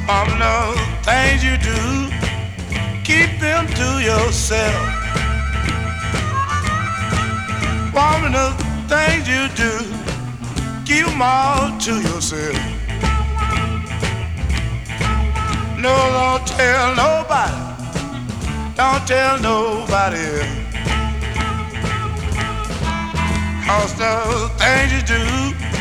Woman, the things you do, keep them to yourself. Woman, the things you do, keep them all to yourself. No, don't tell nobody. Don't tell nobody else. 'Cause the things you do